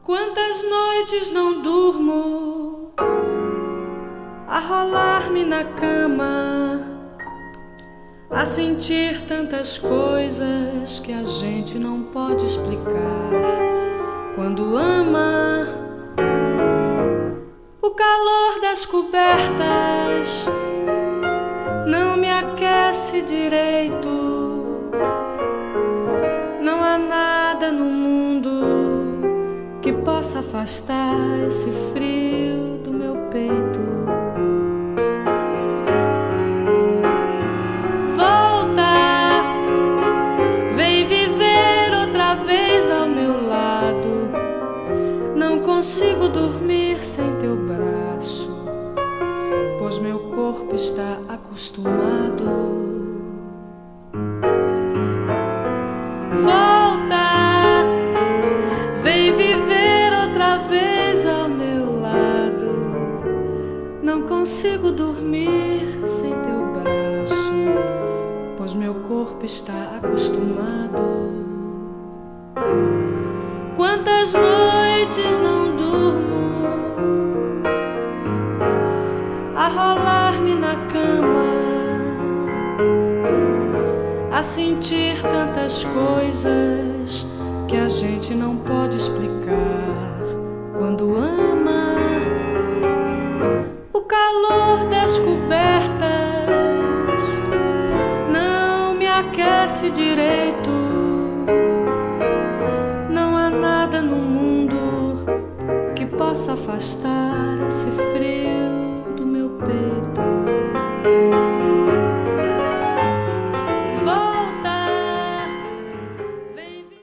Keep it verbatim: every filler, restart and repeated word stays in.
Quantas noites não durmo a rolar-me na cama, a sentir tantas coisas que a gente não pode explicar. Quando ama o calor das cobertas, não me aquece direito. Não há nada no mundo que possa afastar esse frio do meu peito. Volta, vem viver outra vez ao meu lado. Não consigo dormir sem teu braço, pois meu corpo está acostumado. Volta, vem viver outra vez ao meu lado. Não consigo dormir sem teu braço, pois meu corpo está acostumado. Quantas noites não durmo a rolar-me na cama, a sentir tantas coisas que a gente não pode explicar. Quando ama o calor das cobertas, não me aquece direito. Não há nada no mundo que possa afastar esse frio